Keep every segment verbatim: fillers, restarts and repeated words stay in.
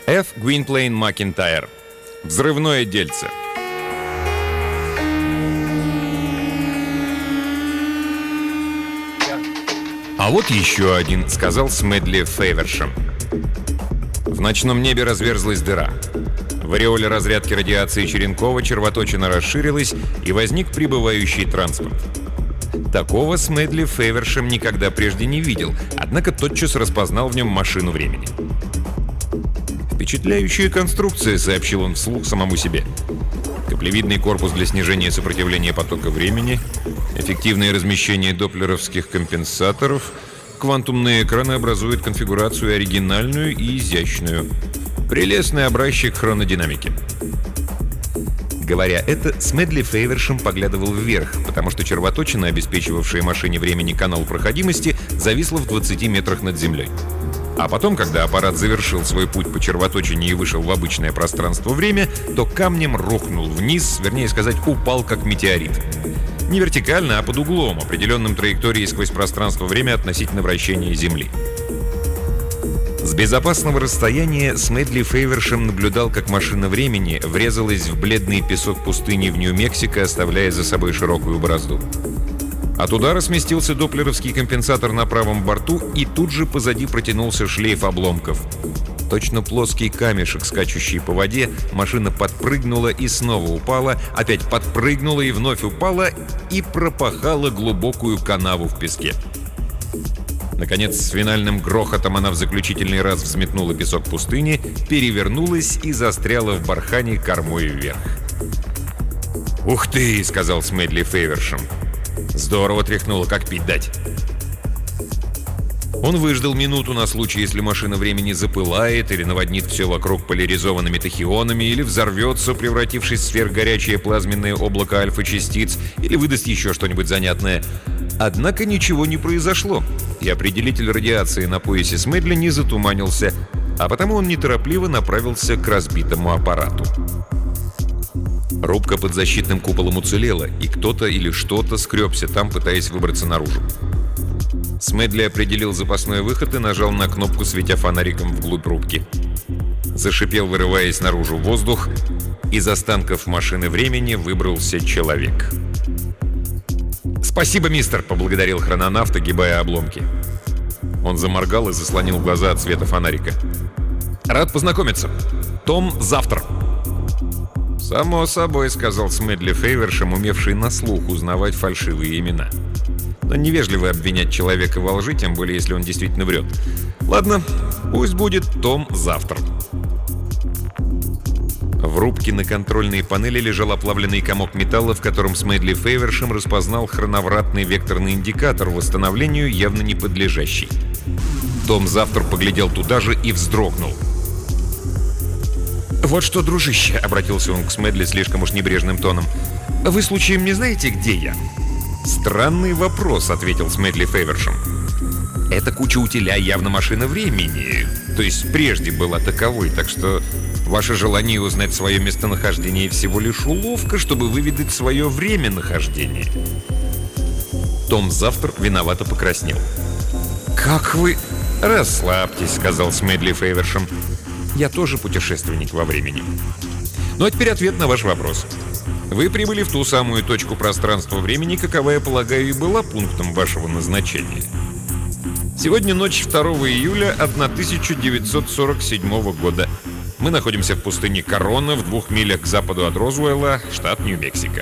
F. Gwynplaine Макинтайр. Взрывное дельце. «А вот еще один», — сказал Смедли Фейвершем. В ночном небе разверзлась дыра. В ореоле разрядки радиации Черенкова червоточина расширилась, и возник прибывающий транспорт. Такого Смедли Фейвершем никогда прежде не видел, однако тотчас распознал в нем машину времени. «Впечатляющая конструкция», — сообщил он вслух самому себе. Каплевидный корпус для снижения сопротивления потока времени, эффективное размещение доплеровских компенсаторов, квантумные экраны образуют конфигурацию оригинальную и изящную. Прелестный образчик хронодинамики. Говоря это, Смедли Фейвершем поглядывал вверх, потому что червоточина, обеспечивавшая машине времени канал проходимости, зависла в двадцати метрах над землей. А потом, когда аппарат завершил свой путь по червоточине и вышел в обычное пространство-время, то камнем рухнул вниз, вернее сказать, упал как метеорит. Не вертикально, а под углом, определенным траекторией сквозь пространство-время относительно вращения Земли. С безопасного расстояния Смедли Фейвершем наблюдал, как машина времени врезалась в бледный песок пустыни в Нью-Мексико, оставляя за собой широкую борозду. От удара сместился доплеровский компенсатор на правом борту, и тут же позади протянулся шлейф обломков. Точно плоский камешек, скачущий по воде, машина подпрыгнула и снова упала, опять подпрыгнула и вновь упала, и пропахала глубокую канаву в песке. Наконец, с финальным грохотом она в заключительный раз взметнула песок пустыни, перевернулась и застряла в бархане кормой вверх. «Ух ты!» — сказал Смедли Фейвершем. «Здорово тряхнуло, как пить дать». Он выждал минуту на случай, если машина времени запылает или наводнит все вокруг поляризованными тахионами, или взорвется, превратившись в сверхгорячее плазменное облако альфа-частиц, или выдаст еще что-нибудь занятное. Однако ничего не произошло, и определитель радиации на поясе Смедли не затуманился, а потому он неторопливо направился к разбитому аппарату. Рубка под защитным куполом уцелела, и кто-то или что-то скребся там, пытаясь выбраться наружу. Смедли определил запасной выход и нажал на кнопку, светя фонариком вглубь рубки. Зашипел, вырываясь наружу воздух. Из останков машины времени выбрался человек. «Спасибо, мистер!» — поблагодарил хрононавт, огибая обломки. Он заморгал и заслонил глаза от света фонарика. «Рад познакомиться. Том Завтр». «Само собой», — сказал Смедли Фейвершем, умевший на слух узнавать фальшивые имена. Но невежливо обвинять человека во лжи, тем более, если он действительно врет. Ладно, пусть будет Том Завтр. В рубке на контрольной панели лежал оплавленный комок металла, в котором Смедли Фейвершем распознал хроновратный векторный индикатор, восстановлению явно не подлежащий. Том Завтр поглядел туда же и вздрогнул. «Вот что, дружище», — обратился он к Смедли слишком уж небрежным тоном, — «вы случаем не знаете, где я?» «Странный вопрос», — ответил Смедли Фейвершем. «Эта куча утиля явно машина времени, то есть прежде была таковой, так что ваше желание узнать свое местонахождение всего лишь уловка, чтобы выведать свое время нахождения». Том Завтр виновато покраснел. «Как вы...» «Расслабьтесь», — сказал Смедли Фейвершем. «Я тоже путешественник во времени. Ну а теперь ответ на ваш вопрос. Вы прибыли в ту самую точку пространства-времени, каковая, полагаю, и была пунктом вашего назначения. Сегодня ночь второго июля тысяча девятьсот сорок седьмого года. Мы находимся в пустыне Корона, в двух милях к западу от Розуэлла, штат Нью-Мексико».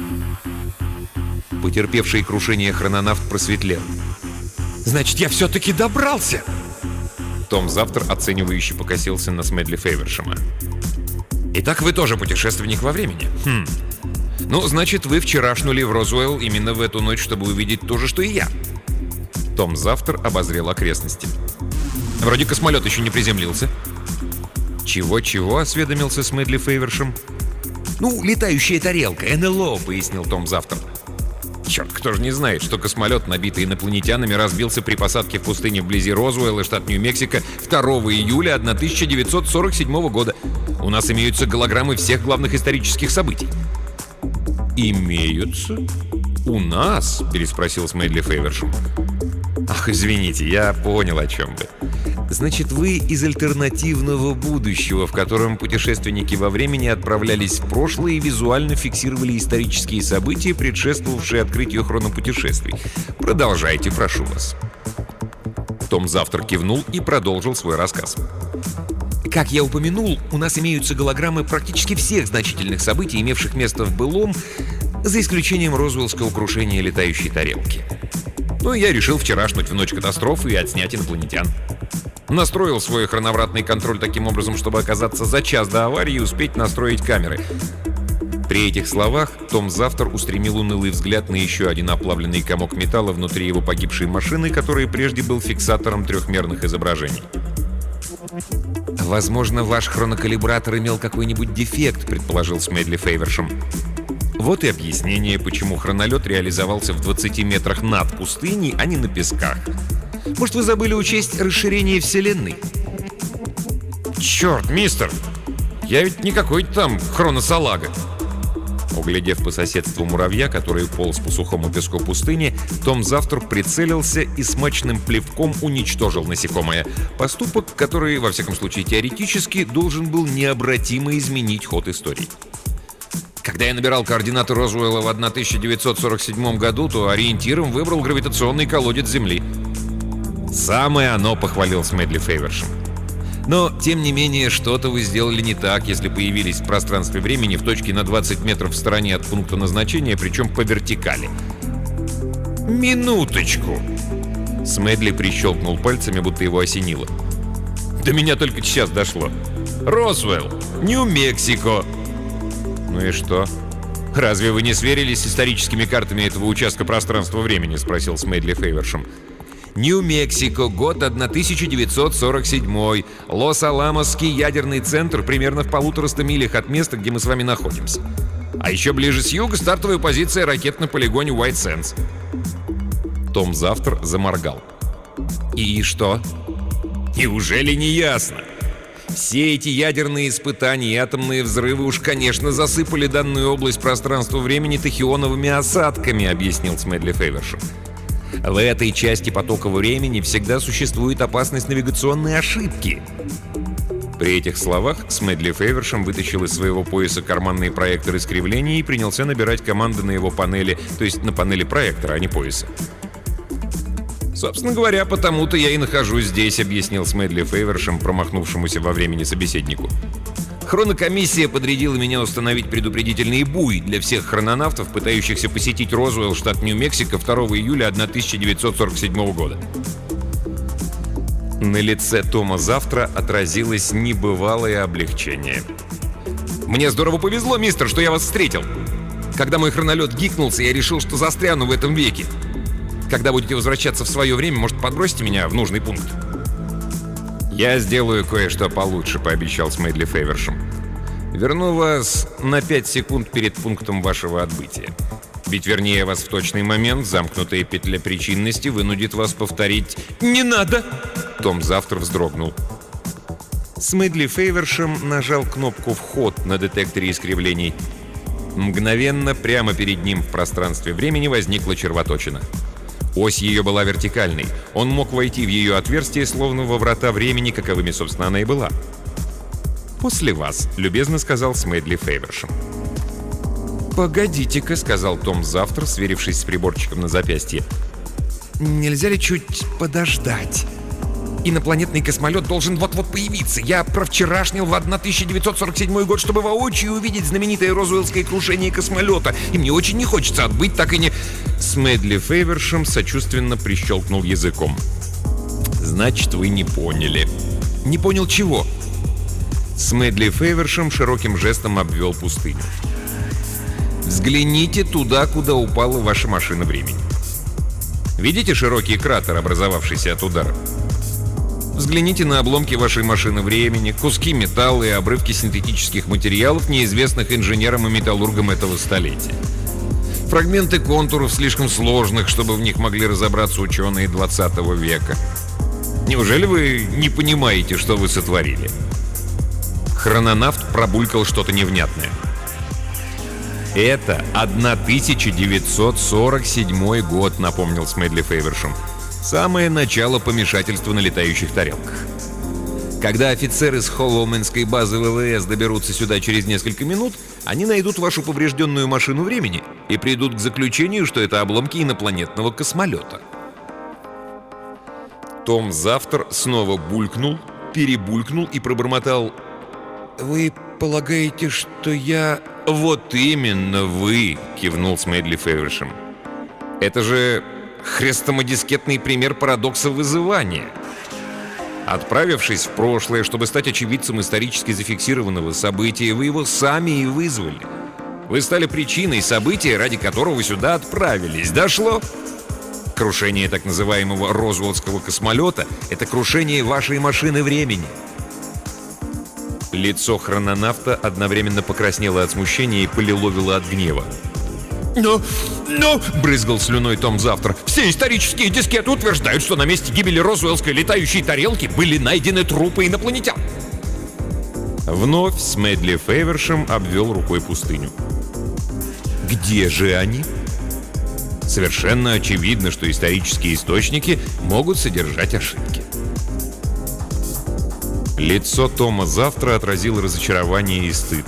Потерпевший крушение хрононавт просветлел. «Значит, я все-таки добрался!» Том Завтр оценивающе покосился на Смедли Фейвершема. «Итак, вы тоже путешественник во времени? Хм. Ну, значит, вы вчера шнули в Розуэлл именно в эту ночь, чтобы увидеть то же, что и я». Том Завтр обозрел окрестности. «Вроде космолет еще не приземлился». «Чего-чего?» — осведомился Смедли Фейвершем. «Ну, летающая тарелка, эн эл о», — пояснил Том Завтр. Черт, кто же не знает, что космолет, набитый инопланетянами, разбился при посадке в пустыне вблизи Розуэлла, штат Нью-Мексико, второго июля тысяча девятьсот сорок седьмого года. У нас имеются голограммы всех главных исторических событий. «Имеются? У нас?» — переспросил Смедли Фейвершем. «Ах, извините, я понял, о чем вы. Значит, вы из альтернативного будущего, в котором путешественники во времени отправлялись в прошлое и визуально фиксировали исторические события, предшествовавшие открытию хронопутешествий. Продолжайте, прошу вас. Том Завтр кивнул и продолжил свой рассказ. Как я упомянул, у нас имеются голограммы практически всех значительных событий, имевших место в былом, за исключением Розуэллского крушения летающей тарелки. Ну, я решил вчера шнуть в ночь катастрофы и отснять инопланетян. Настроил свой хроновратный контроль таким образом, чтобы оказаться за час до аварии и успеть настроить камеры. При этих словах Том Завтр устремил унылый взгляд на еще один оплавленный комок металла внутри его погибшей машины, который прежде был фиксатором трехмерных изображений. «Возможно, ваш хронокалибратор имел какой-нибудь дефект», — предположил Смедли Фейвершем. Вот и объяснение, почему хронолет реализовался в двадцати метрах над пустыней, а не на песках. Может, вы забыли учесть расширение Вселенной? «Черт, мистер! Я ведь не какой-то там хроносалага!» Углядев по соседству муравья, который полз по сухому песку пустыни, Том Завтр прицелился и смачным плевком уничтожил насекомое. Поступок, который, во всяком случае теоретически, должен был необратимо изменить ход истории. Когда я набирал координаты Розуэлла в тысяча девятьсот сорок седьмом году, то ориентиром выбрал гравитационный колодец Земли. «Самое оно», — похвалил Смедли Фейвершем. «Но, тем не менее, что-то вы сделали не так, если появились в пространстве времени в точке на двадцать метров в стороне от пункта назначения, причем по вертикали». «Минуточку!» Смедли прищелкнул пальцами, будто его осенило. «До меня только сейчас дошло. Розуэлл, Нью-Мексико!» «Ну и что? Разве вы не сверились с историческими картами этого участка пространства-времени?» — спросил Смедли Фейвершем. «Нью-Мексико, год тысяча девятьсот сорок седьмой. Лос-Аламосский ядерный центр примерно в полутораста милях от места, где мы с вами находимся. А еще ближе с юга стартовая позиция ракет на полигоне Уайт Сэндс». Том Завтр заморгал. «И что? Неужели не ясно? Все эти ядерные испытания и атомные взрывы уж, конечно, засыпали данную область пространства-времени тахионовыми осадками», — объяснил Смедли Фейвершем. «В этой части потока времени всегда существует опасность навигационной ошибки». При этих словах Смедли Фейвершем вытащил из своего пояса карманный проектор искривления и принялся набирать команды на его панели, то есть на панели проектора, а не пояса. «Собственно говоря, потому-то я и нахожусь здесь», — объяснил Смедли Фейвершем, промахнувшемуся во времени собеседнику. «Хронокомиссия подрядила меня установить предупредительный буй для всех хрононавтов, пытающихся посетить Розуэлл, штат Нью-Мексико, второго июля тысяча девятьсот сорок седьмого года». На лице Тома Завтра отразилось небывалое облегчение. «Мне здорово повезло, мистер, что я вас встретил. Когда мой хронолет гикнулся, я решил, что застряну в этом веке. Когда будете возвращаться в свое время, может, подбросите меня в нужный пункт?» «Я сделаю кое-что получше», — пообещал Смедли Фейвершем. «Верну вас на пять секунд перед пунктом вашего отбытия. Ведь, вернее, вас в точный момент замкнутая петля причинности вынудит вас повторить...» «Не надо!» — Том Завтр вздрогнул. Смедли Фейвершем нажал кнопку «Вход» на детекторе искривлений. Мгновенно прямо перед ним в пространстве времени возникла червоточина. Ось ее была вертикальной. Он мог войти в ее отверстие, словно во врата времени, каковыми, собственно, она и была. «После вас», — любезно сказал Смедли Фейвершем. «Погодите-ка», — сказал Том Завтр, сверившись с приборчиком на запястье. «Нельзя ли чуть подождать? Инопланетный космолет должен вот-вот появиться. Я провчерашнил в тысяча девятьсот сорок седьмой год, чтобы воочию увидеть знаменитое розуэллское крушение космолета. И мне очень не хочется отбыть, так и не...» Смедли Фейвершем сочувственно прищелкнул языком. «Значит, вы не поняли». «Не понял чего?» Смедли Фейвершем широким жестом обвел пустыню. «Взгляните туда, куда упала ваша машина времени. Видите широкий кратер, образовавшийся от удара? Взгляните на обломки вашей машины времени, куски металла и обрывки синтетических материалов, неизвестных инженерам и металлургам этого столетия. Фрагменты контуров слишком сложных, чтобы в них могли разобраться ученые двадцатого века. Неужели вы не понимаете, что вы сотворили?» Хрононавт пробулькал что-то невнятное. «Это тысяча девятьсот сорок седьмой год», — напомнил Смедли Фейвершем. «Самое начало помешательства на летающих тарелках. Когда офицеры с Холлоуменской базы ВВС доберутся сюда через несколько минут, они найдут вашу поврежденную машину времени и придут к заключению, что это обломки инопланетного космолета. Том Завтр снова булькнул, перебулькнул и пробормотал: «Вы полагаете, что я...» «Вот именно вы!» — кивнул Смедли Февершем. «Это же хрестомодискетный пример парадокса вызывания. Отправившись в прошлое, чтобы стать очевидцем исторически зафиксированного события, вы его сами и вызвали. Вы стали причиной события, ради которого вы сюда отправились. Дошло? Крушение так называемого Розвеллского космолета — это крушение вашей машины времени». Лицо хрононавта одновременно покраснело от смущения и полиловило от гнева. «Но, но...» — брызгал слюной Том Завтр. «Все исторические дискеты утверждают, что на месте гибели Розвеллской летающей тарелки были найдены трупы инопланетян». Вновь Смедли Февершем обвел рукой пустыню. «Где же они?» Совершенно очевидно, что исторические источники могут содержать ошибки. Лицо Тома Завтра отразило разочарование и стыд.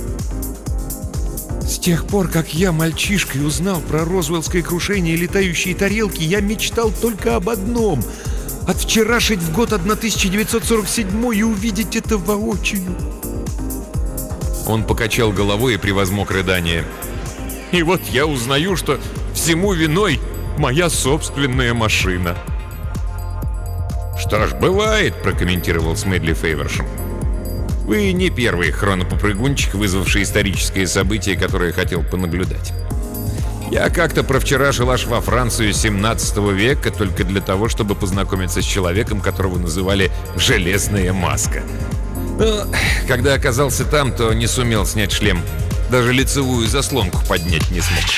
«С тех пор, как я мальчишкой узнал про Розвеллское крушение и летающие тарелки, я мечтал только об одном — от вчерашить в год тысяча девятьсот сорок седьмой и увидеть это воочию». Он покачал головой и превозмог рыдание. «И вот я узнаю, что всему виной моя собственная машина». «Что ж, бывает», — прокомментировал Смедли Февершем. «Вы не первый хронопопрыгунчик, вызвавший историческое событие, которое хотел понаблюдать. Я как-то провчерашил аж во Францию семнадцатого века только для того, чтобы познакомиться с человеком, которого называли «Железная маска». Но когда оказался там, то не сумел снять шлем. Даже лицевую заслонку поднять не смог».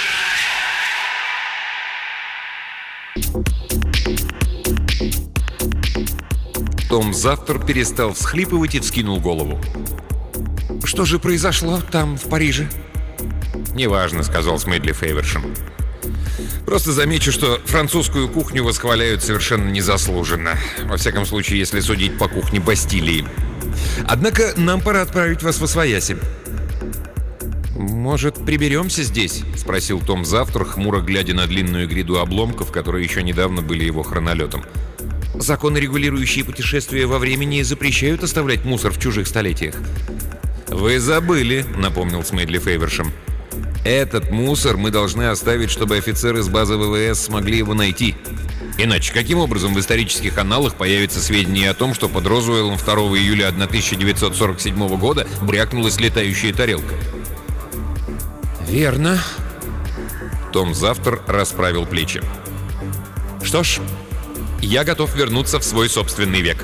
Том Завтр перестал всхлипывать и вскинул голову. «Что же произошло там, в Париже?» «Неважно», — сказал Смедли Февершем. «Просто замечу, что французскую кухню восхваляют совершенно незаслуженно. Во всяком случае, если судить по кухне Бастилии. Однако нам пора отправить вас восвояси». «Может, приберемся здесь?» — спросил Том Завтр, хмуро глядя на длинную гряду обломков, которые еще недавно были его хронолетом. «Законы, регулирующие путешествия во времени, запрещают оставлять мусор в чужих столетиях». «Вы забыли», — напомнил Смедли Февершем. «Этот мусор мы должны оставить, чтобы офицеры с базы ВВС смогли его найти. Иначе каким образом в исторических аналах появится сведения о том, что под Розвеллом второго июля тысяча девятьсот сорок седьмого года брякнулась летающая тарелка?» «Верно». Том Завтр расправил плечи. «Что ж, я готов вернуться в свой собственный век».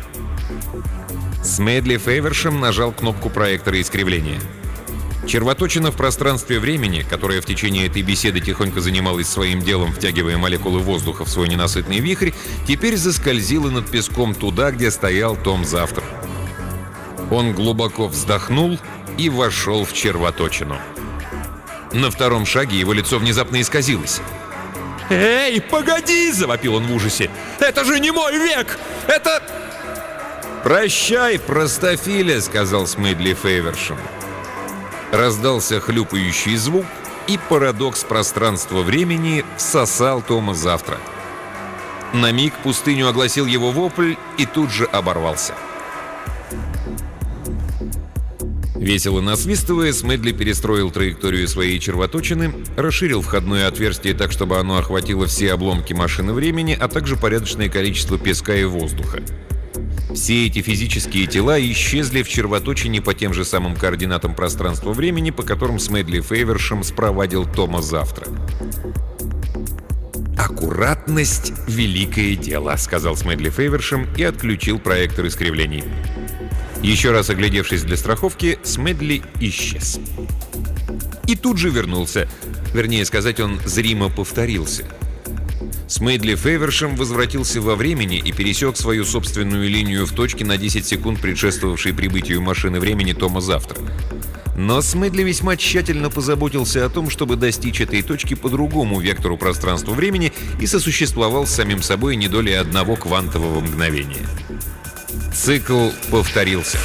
Смедли Февершем нажал кнопку проектора искривления. Червоточина в пространстве времени, которая в течение этой беседы тихонько занималась своим делом, втягивая молекулы воздуха в свой ненасытный вихрь, теперь заскользила над песком туда, где стоял Том Завтр. Он глубоко вздохнул и вошел в червоточину. На втором шаге его лицо внезапно исказилось. «Эй, погоди!» — завопил он в ужасе. «Это же не мой век! Это...» «Прощай, простофиля!» — сказал Смедли Февершем. Раздался хлюпающий звук, и парадокс пространства-времени всосал Тома Завтра. На миг пустыню огласил его вопль и тут же оборвался. Весело насвистывая, Смедли перестроил траекторию своей червоточины, расширил входное отверстие так, чтобы оно охватило все обломки машины времени, а также порядочное количество песка и воздуха. Все эти физические тела исчезли в червоточине по тем же самым координатам пространства-времени, по которым Смедли Февершем спровадил Тома Завтра. «Аккуратность — великое дело», — сказал Смедли Февершем и отключил проектор искривлений. Еще раз оглядевшись для страховки, Смедли исчез. И тут же вернулся. Вернее сказать, он зримо повторился. Смедли Февершем возвратился во времени и пересек свою собственную линию в точке на десять секунд, предшествовавшей прибытию машины времени Тома Завтра. Но Смедли весьма тщательно позаботился о том, чтобы достичь этой точки по другому вектору пространства-времени и сосуществовал с самим собой не долей одного квантового мгновения. Цикл повторился.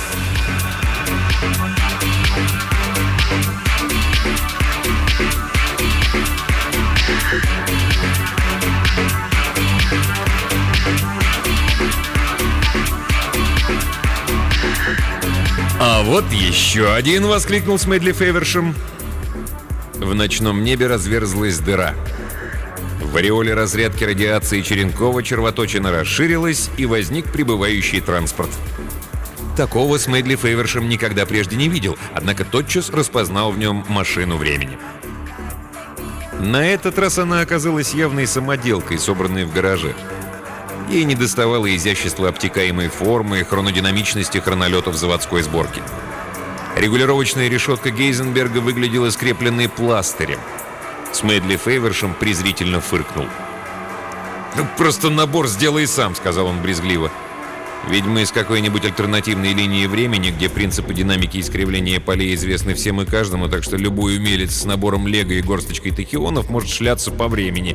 «А вот еще один!» — воскликнул Смедли Фейвершем. В ночном небе разверзлась дыра. В ореоле разрядки радиации Черенкова червоточина расширилась, и возник прибывающий транспорт. Такого Смедли Фейвершем никогда прежде не видел, однако тотчас распознал в нем машину времени. На этот раз она оказалась явной самоделкой, собранной в гараже. Ей недоставало изящества обтекаемой формы и хронодинамичности хронолетов заводской сборки. Регулировочная решетка Гейзенберга выглядела скрепленной пластырем. Смедли Фейвершем презрительно фыркнул. «Ну, просто набор сделай сам», — сказал он брезгливо. «Видимо, из какой-нибудь альтернативной линии времени, где принципы динамики искривления полей известны всем и каждому, так что любой умелец с набором лего и горсточкой тахионов может шляться по времени».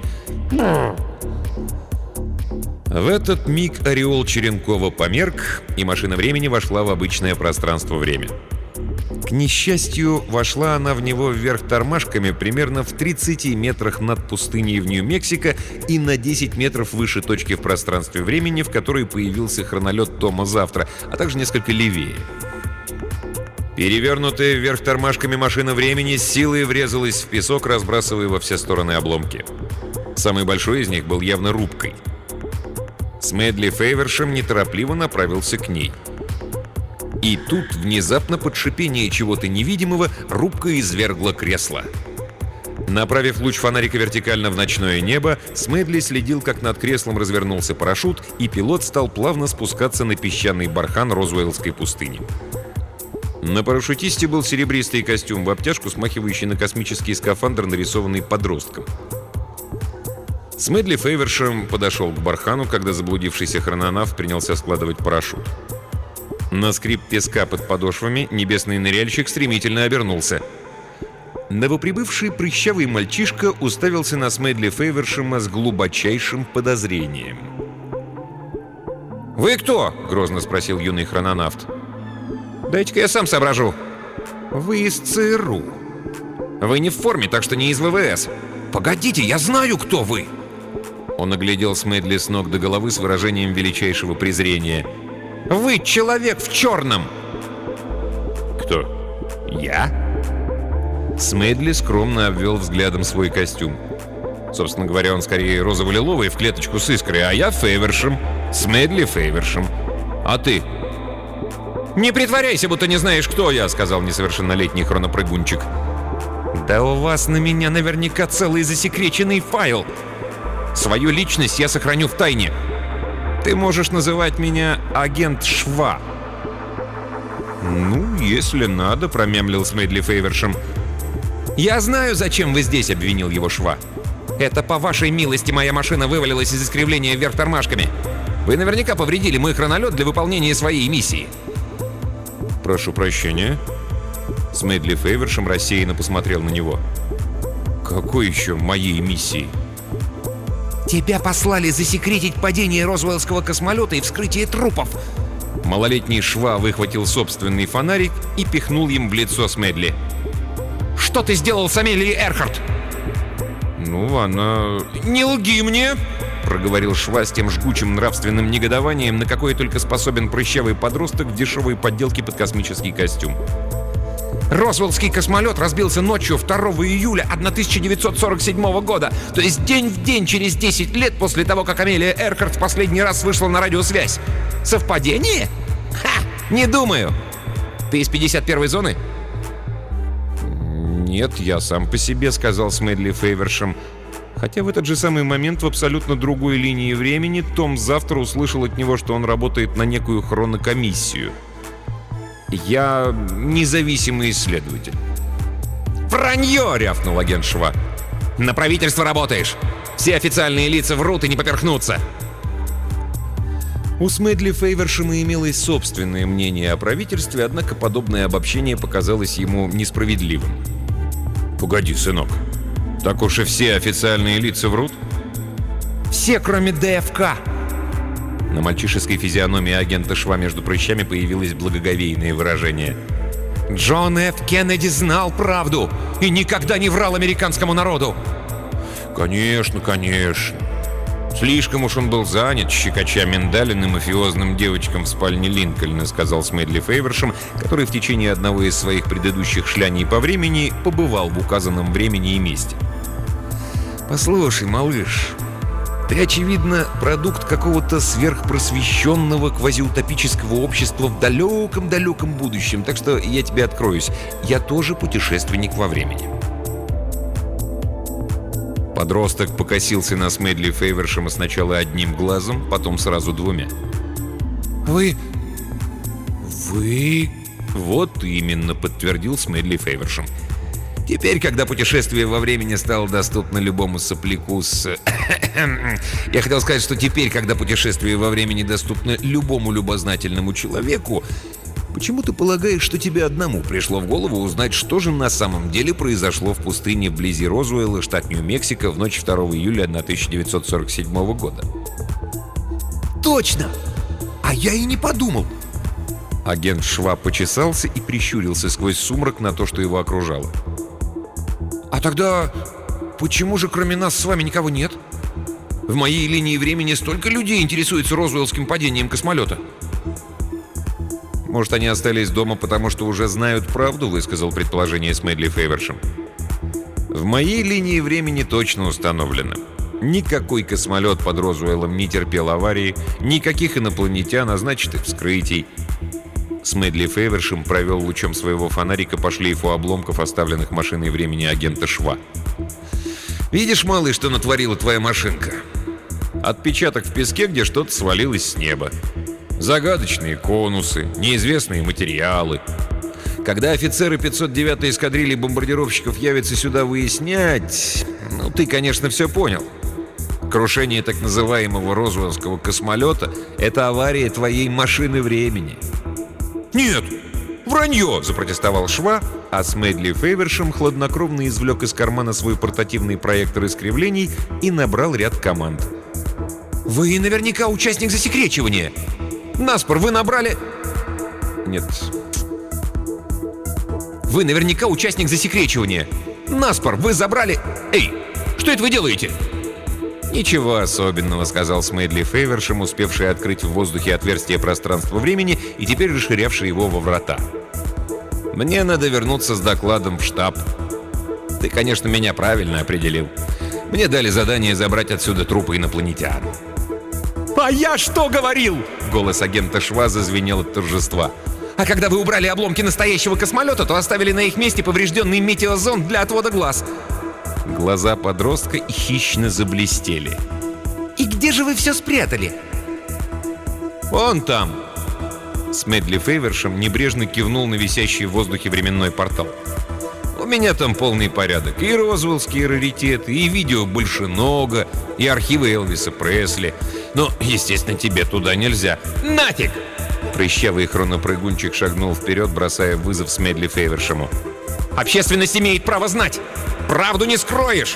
В этот миг ореол Черенкова померк, и машина времени вошла в обычное пространство-время. К несчастью, вошла она в него вверх тормашками примерно в тридцати метрах над пустыней в Нью-Мексико и на десять метров выше точки в пространстве-времени, в которой появился хронолет Тома Завтра, а также несколько левее. Перевернутая вверх тормашками машина времени с силой врезалась в песок, разбрасывая во все стороны обломки. Самый большой из них был явно рубкой. Смедли Фейвершем неторопливо направился к ней. И тут, внезапно под шипение чего-то невидимого, рубка извергла кресло. Направив луч фонарика вертикально в ночное небо, Смедли следил, как над креслом развернулся парашют, и пилот стал плавно спускаться на песчаный бархан Розуэллской пустыни. На парашютисте был серебристый костюм в обтяжку, смахивающий на космический скафандр, нарисованный подростком. Смедли Фейвершем подошел к бархану, когда заблудившийся хрононавт принялся складывать парашют. На скрип песка под подошвами небесный ныряльщик стремительно обернулся. Новоприбывший прыщавый мальчишка уставился на Смедли Фейвершема с глубочайшим подозрением. «Вы кто?» — грозно спросил юный хрононавт. «Дайте-ка я сам соображу». «Вы из ЦРУ. Вы не в форме, так что не из ВВС». «Погодите, я знаю, кто вы!» Он оглядел Смедли с ног до головы с выражением величайшего презрения. «Вы человек в черном!» «Кто? Я?» Смедли скромно обвел взглядом свой костюм. Собственно говоря, он скорее розово-лиловый в клеточку с искрой, а я Фейвершем, Смедли Фейвершем. А ты? «Не притворяйся, будто не знаешь, кто я», — сказал несовершеннолетний хронопрыгунчик. «Да у вас на меня наверняка целый засекреченный файл. Свою личность я сохраню в тайне. Ты можешь называть меня агент Шва». «Ну, если надо», — промямлил Смедли Фейвершем. «Я знаю, зачем вы здесь», — обвинил его Шва. «Это по вашей милости моя машина вывалилась из искривления вверх тормашками. Вы наверняка повредили мой хронолет для выполнения своей миссии». «Прошу прощения». Смедли Фейвершем рассеянно посмотрел на него. «Какой еще моей миссии?» «Тебя послали засекретить падение Розуэллского космолета и вскрытие трупов!» Малолетний Шва выхватил собственный фонарик и пихнул им в лицо Смедли. «Что ты сделал с Амелией Эрхарт?» «Ну, она...» «Не лги мне!» — проговорил Шва с тем жгучим нравственным негодованием, на какое только способен прыщавый подросток в дешевой подделке под космический костюм. Розуэллский космолет разбился ночью второго июля тысяча девятьсот сорок седьмого года, то есть день в день через десять лет после того, как Амелия Эрхарт в последний раз вышла на радиосвязь. Совпадение? Ха! Не думаю. Ты из пятьдесят первой зоны? «Нет, я сам по себе», — сказал Смедли Фейвершем. Хотя в этот же самый момент в абсолютно другой линии времени Том Завтра услышал от него, что он работает на некую хронокомиссию. «Я независимый исследователь». «Вранье!» — рявкнул агент Шва. «На правительство работаешь! Все официальные лица врут и не поперхнутся!» У Смедли Фейвершема имелось собственное мнение о правительстве, однако подобное обобщение показалось ему несправедливым. «Погоди, сынок, так уж и все официальные лица врут?» «Все, кроме ДФК!» На мальчишеской физиономии агента Шва между прыщами появилось благоговейное выражение. «Джон Ф. Кеннеди знал правду и никогда не врал американскому народу!» «Конечно, конечно. Слишком уж он был занят, щекоча миндалины мафиозным девочкам в спальне Линкольна», сказал Смедли Фейвершем, который в течение одного из своих предыдущих шляний по времени побывал в указанном времени и месте. «Послушай, малыш, ты, очевидно, продукт какого-то сверхпросвещенного квазиутопического общества в далеком-далеком будущем, так что я тебе откроюсь. Я тоже путешественник во времени». Подросток покосился на Смедли Фейвершема сначала одним глазом, потом сразу двумя. «Вы... вы...» «Вот именно», — подтвердил Смедли Фейвершем. «Теперь, когда путешествие во времени стало доступно любому сопляку с... Я хотел сказать, что теперь, когда путешествие во времени доступно любому любознательному человеку, почему ты полагаешь, что тебе одному пришло в голову узнать, что же на самом деле произошло в пустыне вблизи Розуэлла, штат Нью-Мексико, в ночь второго июля тысяча девятьсот сорок седьмого года?» «Точно! А я и не подумал!» Агент Шва почесался и прищурился сквозь сумрак на то, что его окружало. «А тогда почему же кроме нас с вами никого нет? В моей линии времени столько людей интересуется розуэллским падением космолета». «Может, они остались дома, потому что уже знают правду», — высказал предположение Смедли Фейвершем. «В моей линии времени точно установлено. Никакой космолет под Розуэллом не терпел аварии, никаких инопланетян, а значит и вскрытий». Смедли Фейвершем провел лучом своего фонарика по шлейфу обломков, оставленных машиной времени агента Шва. «Видишь, малый, что натворила твоя машинка? Отпечаток в песке, где что-то свалилось с неба. Загадочные конусы, неизвестные материалы. Когда офицеры пятьсот девятой эскадрильи бомбардировщиков явятся сюда выяснять... Ну, ты, конечно, все понял. Крушение так называемого розуэллского космолета — это авария твоей машины времени». «Нет, вранье!» — запротестовал Шва, а Смедли Фейвершем хладнокровно извлек из кармана свой портативный проектор искривлений и набрал ряд команд. «Вы наверняка участник засекречивания! Наспор, вы набрали...» «Нет». «Вы наверняка участник засекречивания! Наспор, вы забрали... Эй, что это вы делаете?» «Ничего особенного», — сказал Смедли Фейвершем, успевший открыть в воздухе отверстие пространства-времени и теперь расширявший его во врата. «Мне надо вернуться с докладом в штаб. Ты, конечно, меня правильно определил. Мне дали задание забрать отсюда трупы инопланетян». «А я что говорил?» — голос агента Шва зазвенел от торжества. «А когда вы убрали обломки настоящего космолета, то оставили на их месте поврежденный метеозонд для отвода глаз». Глаза подростка хищно заблестели. «И где же вы все спрятали?» «Вон там!» Смедли Фейвершем небрежно кивнул на висящий в воздухе временной портал. «У меня там полный порядок. И розуэллские раритеты, и видео большеного, и архивы Элвиса Пресли. Но, естественно, тебе туда нельзя». «Нафиг!» Прыщавый хронопрыгунчик шагнул вперед, бросая вызов Смедли Фейвершему. «Общественность имеет право знать! Правду не скроешь!»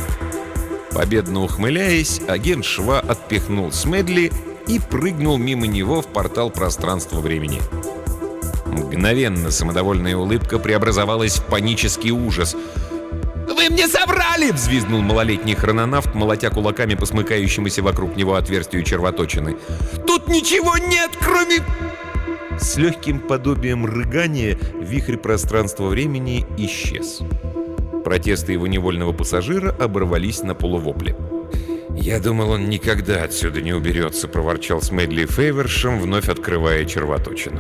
Победно ухмыляясь, агент Шва отпихнул Смедли и прыгнул мимо него в портал пространства-времени. Мгновенно самодовольная улыбка преобразовалась в панический ужас. «Вы мне соврали!» — взвизгнул малолетний хрононавт, молотя кулаками по смыкающемуся вокруг него отверстию червоточины. «Тут ничего нет, кроме...» С легким подобием рыгания вихрь пространства-времени исчез. Протесты его невольного пассажира оборвались на полувопле. «Я думал, он никогда отсюда не уберется», — проворчал Смедли Фейвершем, вновь открывая червоточину.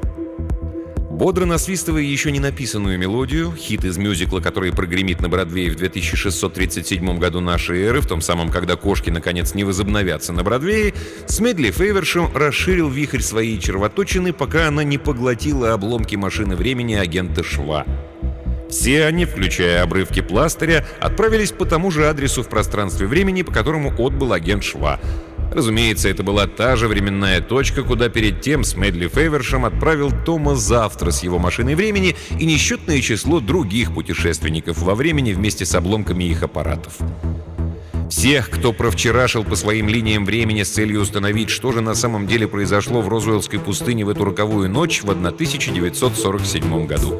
Бодро насвистывая еще не написанную мелодию, хит из мюзикла, который прогремит на Бродвее в две тысячи шестьсот тридцать седьмом году нашей эры, в том самом, когда кошки наконец не возобновятся на Бродвее, Смедли Фейвершем расширил вихрь своей червоточины, пока она не поглотила обломки машины времени агента Шва. Все они, включая обрывки пластыря, отправились по тому же адресу в пространстве времени, по которому отбыл агент Шва. Разумеется, это была та же временная точка, куда перед тем Смедли Фейвершем отправил Тома завтра с его машиной времени и несчетное число других путешественников во времени вместе с обломками их аппаратов. Всех, кто провчерашил по своим линиям времени с целью установить, что же на самом деле произошло в Розуэллской пустыне в эту роковую ночь в тысяча девятьсот сорок седьмом году.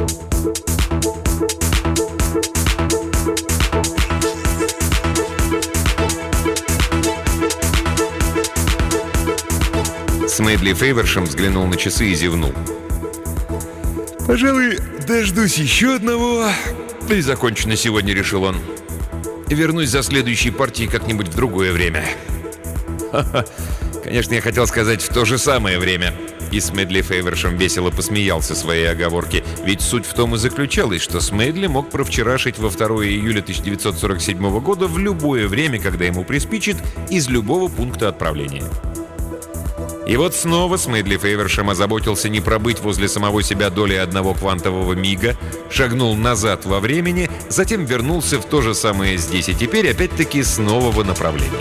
Смедли Фейвершем взглянул на часы и зевнул. «Пожалуй, дождусь еще одного. И закончено сегодня», — решил он. «Вернусь за следующей партией как-нибудь в другое время». Ха-ха. Конечно, я хотел сказать «в то же самое время». И Смедли Фейвершем весело посмеялся своей оговорке. Ведь суть в том и заключалась, что Смедли мог провчерашить во второго июля тысяча девятьсот сорок седьмого года в любое время, когда ему приспичит, из любого пункта отправления. И вот снова Смедли Фейвершем озаботился не пробыть возле самого себя доли одного квантового мига, шагнул назад во времени, затем вернулся в то же самое здесь и теперь, опять-таки с нового направления.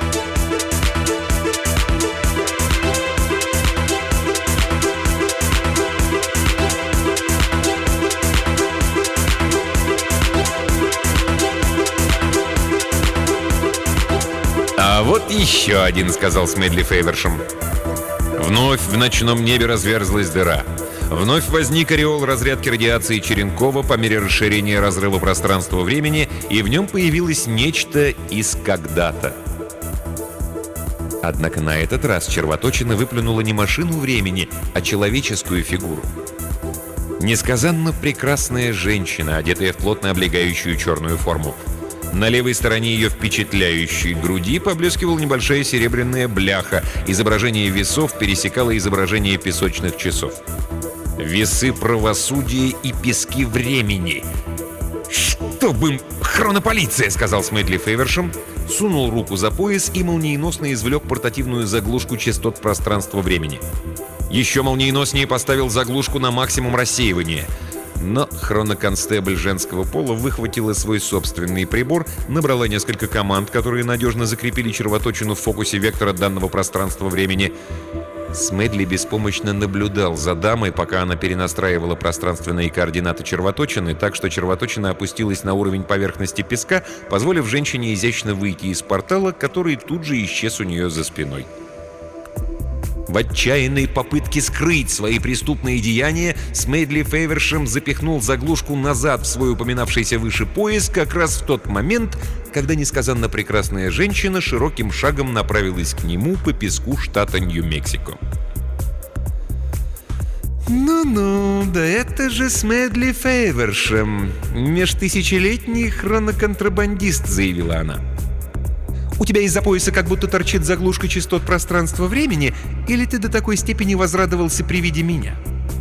«А вот еще один», — сказал Смедли Фейвершем. Вновь в ночном небе разверзлась дыра. Вновь возник ореол разрядки радиации Черенкова по мере расширения разрыва пространства-времени, и в нем появилось нечто из когда-то. Однако на этот раз червоточина выплюнула не машину времени, а человеческую фигуру. Несказанно прекрасная женщина, одетая в плотно облегающую черную форму. На левой стороне ее впечатляющей груди поблескивала небольшая серебряная бляха. Изображение весов пересекало изображение песочных часов. Весы правосудия и пески времени. «Чтоб им хронополиция!» — сказал Смедли Фейвершем, сунул руку за пояс и молниеносно извлек портативную заглушку частот пространства-времени. Еще молниеноснее поставил заглушку на максимум рассеивания. Но хроноконстебль женского пола выхватила свой собственный прибор, набрала несколько команд, которые надежно закрепили червоточину в фокусе вектора данного пространства-времени. Смедли беспомощно наблюдал за дамой, пока она перенастраивала пространственные координаты червоточины, так что червоточина опустилась на уровень поверхности песка, позволив женщине изящно выйти из портала, который тут же исчез у нее за спиной. В отчаянной попытке скрыть свои преступные деяния Смедли Фейвершем запихнул заглушку назад в свой упоминавшийся выше пояс как раз в тот момент, когда несказанно прекрасная женщина широким шагом направилась к нему по песку штата Нью-Мексико. «Ну-ну, да это же Смедли Фейвершем, межтысячелетний хроноконтрабандист», — заявила она. «У тебя из-за пояса как будто торчит заглушка частот пространства-времени, или ты до такой степени возрадовался при виде меня?»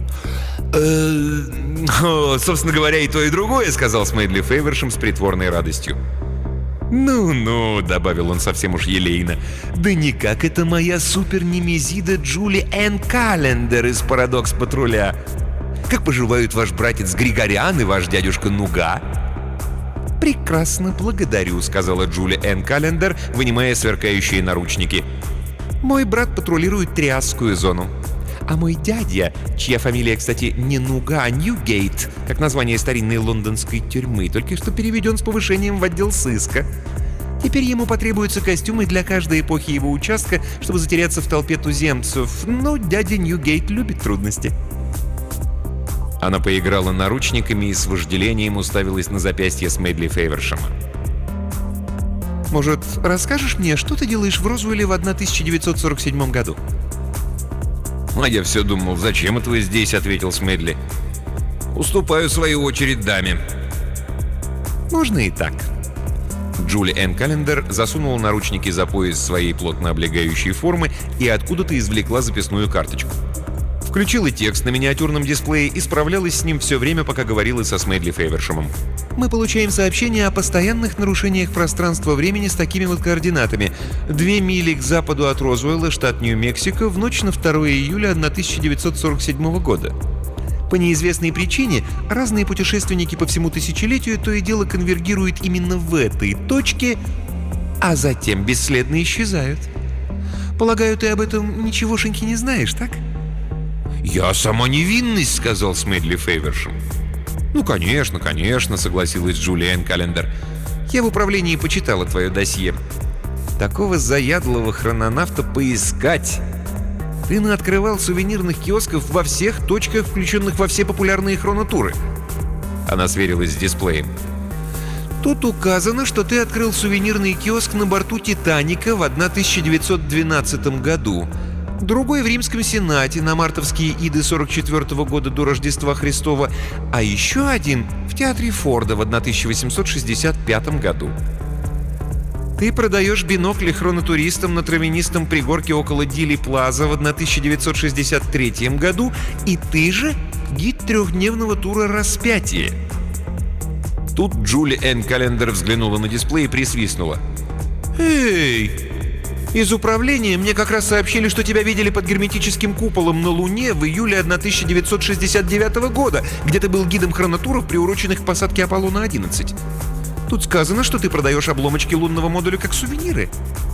«Э-э, собственно говоря, и то, и другое», — сказал Смедли Фейвершем с притворной радостью. «Ну-ну», — добавил он совсем уж елейно, «да никак это моя супер-немезида Джули Энн Календер из «Парадокс-патруля». Как поживают ваш братец Григориан и ваш дядюшка Нуга?» «Прекрасно, благодарю», — сказала Джули Энн Календер, вынимая сверкающие наручники. «Мой брат патрулирует Триасскую зону. А мой дядя, чья фамилия, кстати, не Нуга, а Ньюгейт, как название старинной лондонской тюрьмы, только что переведен с повышением в отдел сыска. Теперь ему потребуются костюмы для каждой эпохи его участка, чтобы затеряться в толпе туземцев, но дядя Ньюгейт любит трудности». Она поиграла наручниками и с вожделением уставилась на запястье Смедли Фейвершема. «Может, расскажешь мне, что ты делаешь в Розуэлле в тысяча девятьсот сорок седьмом году?» «А я все думал, зачем это вы здесь?» — ответил Смедли. «Уступаю свою очередь даме». «Можно и так». Джули Энн Календер засунула наручники за пояс своей плотно облегающей формы и откуда-то извлекла записную карточку. Включила текст на миниатюрном дисплее и справлялась с ним все время, пока говорила со Смедли Фейвершемом. «Мы получаем сообщения о постоянных нарушениях пространства-времени с такими вот координатами. Две мили к западу от Розуэлла, штат Нью-Мексико, в ночь на второго июля тысяча девятьсот сорок седьмого года. По неизвестной причине разные путешественники по всему тысячелетию то и дело конвергируют именно в этой точке, а затем бесследно исчезают. Полагаю, ты об этом ничегошеньки не знаешь, так?» «Я сама невинность», — сказал Смедли Фейвершем. «Ну, конечно, конечно», — согласилась Джули Энн Календер. Я в управлении почитала твое досье. Такого заядлого хрононавта поискать. Ты наоткрывал сувенирных киосков во всех точках, включенных во все популярные хронотуры. Она сверилась с дисплеем. Тут указано, что ты открыл сувенирный киоск на борту «Титаника» в тысяча девятьсот двенадцатом году. Другой в Римском Сенате на мартовские иды сорок четвёртого года до Рождества Христова. А еще один в Театре Форда в тысяча восемьсот шестьдесят пятом году. Ты продаешь бинокли хронотуристам на травянистом пригорке около Дили Плаза в тысяча девятьсот шестьдесят третьем году, и ты же гид трехдневного тура «Распятие». Тут Джули Энн Календер взглянула на дисплей и присвистнула. «Эй, из управления мне как раз сообщили, что тебя видели под герметическим куполом на Луне в июле тысяча девятьсот шестьдесят девятого года, где ты был гидом хронотуров, приуроченных к посадке Аполлона одиннадцать. Тут сказано, что ты продаешь обломочки лунного модуля как сувениры».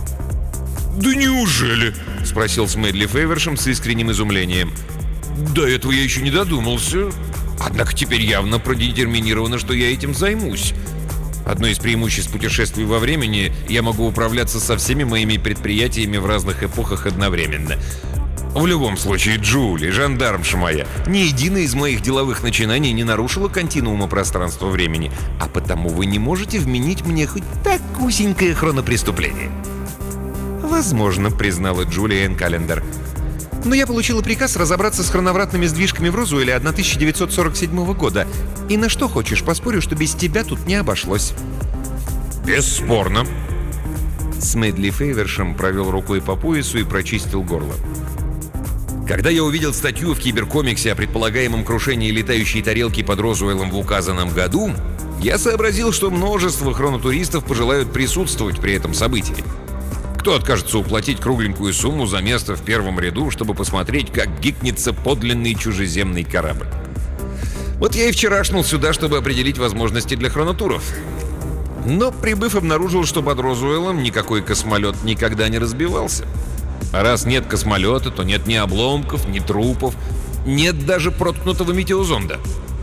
«Да неужели?» — спросил Смедли Фейвершем с искренним изумлением. «До этого я еще не додумался. Однако теперь явно продетерминировано, что я этим займусь. Одно из преимуществ путешествий во времени — я могу управляться со всеми моими предприятиями в разных эпохах одновременно. В любом случае, Джули, жандармша моя, ни единое из моих деловых начинаний не нарушило континуума пространства-времени, а потому вы не можете вменить мне хоть такусенькое хронопреступление». «Возможно», — признала Джули Энн Календер. «Но я получила приказ разобраться с хроновратными сдвижками в Розуэле тысяча девятьсот сорок седьмого года. И на что хочешь, поспорю, что без тебя тут не обошлось». «Бесспорно». Смедли Фейвершем провел рукой по поясу и прочистил горло. «Когда я увидел статью в Киберкомиксе о предполагаемом крушении летающей тарелки под Розуэлом в указанном году, я сообразил, что множество хронотуристов пожелают присутствовать при этом событии. Кто откажется уплатить кругленькую сумму за место в первом ряду, чтобы посмотреть, как гикнется подлинный чужеземный корабль? Вот я и вчера шнул сюда, чтобы определить возможности для хронотуров. Но, прибыв, обнаружил, что под Розуэлом никакой космолет никогда не разбивался. А раз нет космолета, то нет ни обломков, ни трупов, нет даже проткнутого метеозонда».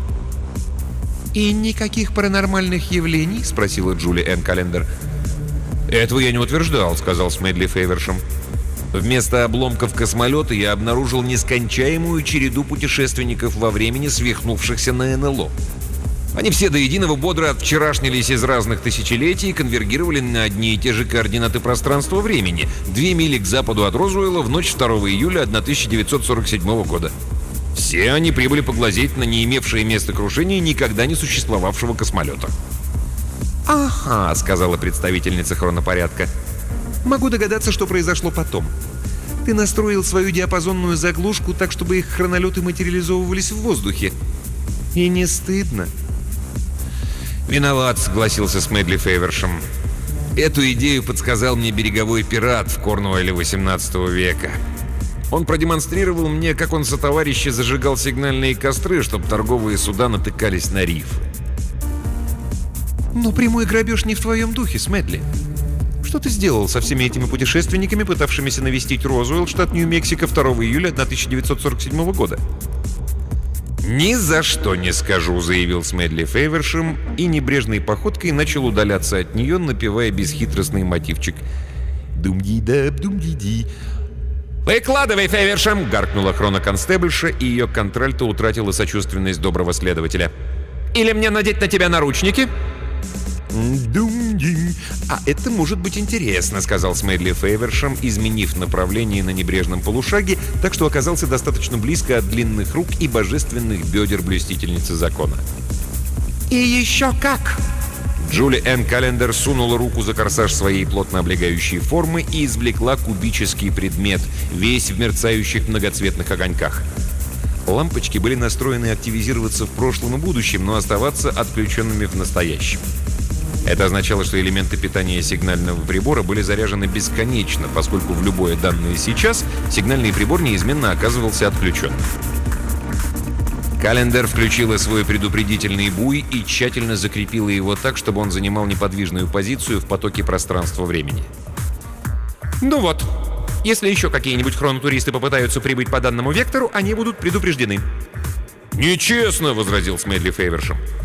«И никаких паранормальных явлений?» — спросила Джули Энн Календер. «Этого я не утверждал», — сказал Смедли Фейвершем. «Вместо обломков космолета я обнаружил нескончаемую череду путешественников во времени, свихнувшихся на эн эл о. Они все до единого бодро отвчерашнились из разных тысячелетий и конвергировали на одни и те же координаты пространства-времени, две мили к западу от Розуэлла в ночь второго июля тысяча девятьсот сорок седьмого года. Все они прибыли поглазеть на не имевшее место крушение никогда не существовавшего космолета». «Ага», — сказала представительница хронопорядка. «Могу догадаться, что произошло потом. Ты настроил свою диапазонную заглушку так, чтобы их хронолеты материализовывались в воздухе. И не стыдно?» «Виноват», — согласился Смедли Фейвершем. «Эту идею подсказал мне береговой пират в Корнуэлле восемнадцатого века. Он продемонстрировал мне, как он сотоварищи зажигал сигнальные костры, чтобы торговые суда натыкались на рифы». «Но прямой грабеж не в твоем духе, Смедли. Что ты сделал со всеми этими путешественниками, пытавшимися навестить Розуэлл, штат Нью-Мексико, второго июля тысяча девятьсот сорок седьмого года?» «Ни за что не скажу», — заявил Смедли Фейвершем и небрежной походкой начал удаляться от нее, напевая бесхитростный мотивчик. «Дум-ди-даб, дум-ди-ди». «Выкладывай, Фейвершем!» — гаркнула хроноконстебльша, и ее контральто утратила сочувственность доброго следователя. «Или мне надеть на тебя наручники?» «Дум-дим. А это может быть интересно», — сказал Смедли Фейвершем, изменив направление на небрежном полушаге, так что оказался достаточно близко от длинных рук и божественных бедер блюстительницы закона. «И еще как!» Джули Энн Календер сунула руку за корсаж своей плотно облегающей формы и извлекла кубический предмет, весь в мерцающих многоцветных огоньках. Лампочки были настроены активизироваться в прошлом и будущем, но оставаться отключенными в настоящем. Это означало, что элементы питания сигнального прибора были заряжены бесконечно, поскольку в любое данное сейчас сигнальный прибор неизменно оказывался отключенным. Календер включила свой предупредительный буй и тщательно закрепила его так, чтобы он занимал неподвижную позицию в потоке пространства-времени. «Ну вот, если еще какие-нибудь хронотуристы попытаются прибыть по данному вектору, они будут предупреждены». «Нечестно», — возразил Смедли Фейвершем.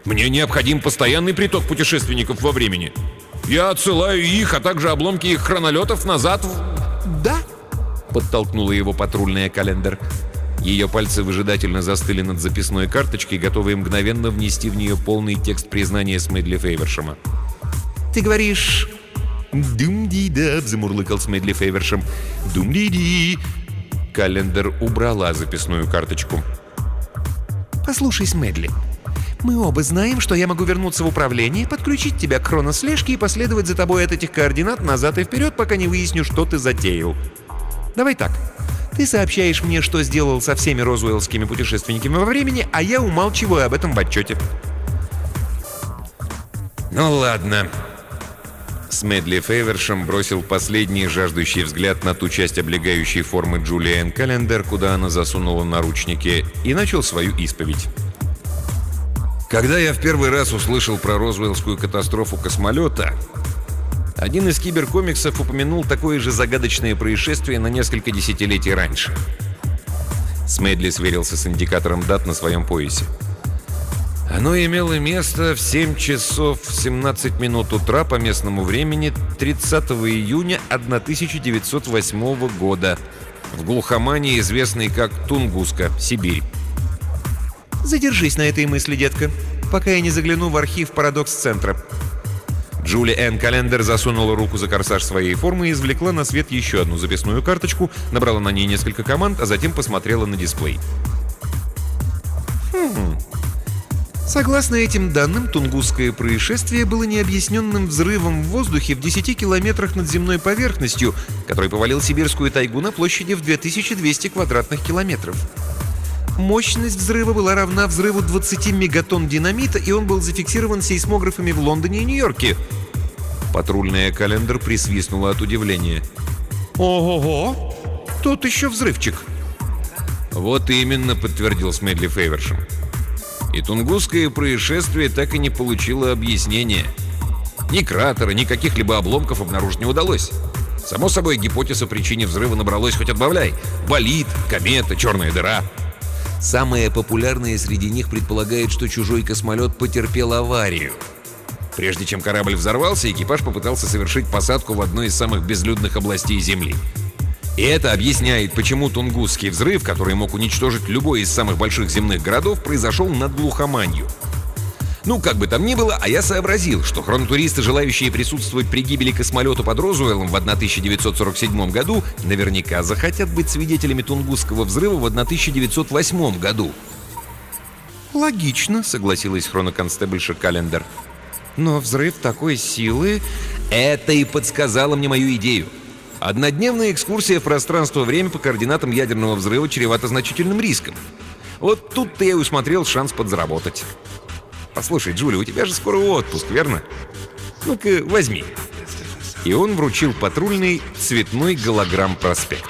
Мне необходим постоянный приток путешественников во времени. Я отсылаю их, а также обломки их хронолетов назад в... «Да?» — подтолкнула его патрульная Календер. Ее пальцы выжидательно застыли над записной карточкой, готовые мгновенно внести в нее полный текст признания Смедли Фейвершема. «Ты говоришь...» «Дум-ди-да», — замурлыкал Смедли Фейвершем. «Дум-ди-ди». Календер убрала записную карточку. «Послушай, Смедли, мы оба знаем, что я могу вернуться в управление, подключить тебя к хронослежке и последовать за тобой от этих координат назад и вперед, пока не выясню, что ты затеял. Давай так. Ты сообщаешь мне, что сделал со всеми розуэллскими путешественниками во времени, а я умалчиваю об этом в отчете». «Ну ладно». Смедли Фейвершем бросил последний жаждущий взгляд на ту часть облегающей формы Джулиан Календер, куда она засунула наручники, и начал свою исповедь. Когда я в первый раз услышал про розуэллскую катастрофу космолета, один из киберкомиксов упомянул такое же загадочное происшествие на несколько десятилетий раньше. Смедли сверился с индикатором дат на своем поясе. Оно имело место в семь часов семнадцать минут утра по местному времени тридцатого июня тысяча девятьсот восьмого года в глухомане, известной как Тунгуска, Сибирь. «Задержись на этой мысли, детка, пока я не загляну в архив «Парадокс-центра». Джули Энн Календер засунула руку за корсаж своей формы и извлекла на свет еще одну записную карточку, набрала на ней несколько команд, а затем посмотрела на дисплей. Хм. Согласно этим данным, Тунгусское происшествие было необъясненным взрывом в воздухе в десяти километрах над земной поверхностью, который повалил сибирскую тайгу на площади в две тысячи двести квадратных километров. Мощность взрыва была равна взрыву двадцати мегатонн динамита, и он был зафиксирован сейсмографами в Лондоне и Нью-Йорке. Патрульная Календер присвистнула от удивления. «Ого-го! Тут еще взрывчик!» «Вот именно», — подтвердил Смедли Фейвершем. «И Тунгусское происшествие так и не получило объяснения. Ни кратера, ни каких-либо обломков обнаружить не удалось. Само собой, гипотез о причине взрыва набралось хоть отбавляй. Болид, комета, черная дыра». Самое популярное среди них предполагает, что чужой космолет потерпел аварию. Прежде чем корабль взорвался, экипаж попытался совершить посадку в одной из самых безлюдных областей Земли. И это объясняет, почему Тунгусский взрыв, который мог уничтожить любой из самых больших земных городов, произошел над глухоманью. Ну, как бы там ни было, а я сообразил, что хронотуристы, желающие присутствовать при гибели космолета под Розуэллом в тысяча девятьсот сорок седьмом году, наверняка захотят быть свидетелями Тунгусского взрыва в тысяча девятьсот восьмом году. «Логично», — согласилась хроноконстебльша Календер. «Но взрыв такой силы...» Это и подсказало мне мою идею. Однодневная экскурсия в пространство-время по координатам ядерного взрыва чревата значительным риском. Вот тут-то я и усмотрел шанс подзаработать. Послушай, Джули, у тебя же скоро отпуск, верно? Ну-ка, возьми. И он вручил патрульный цветной голограмм-проспект.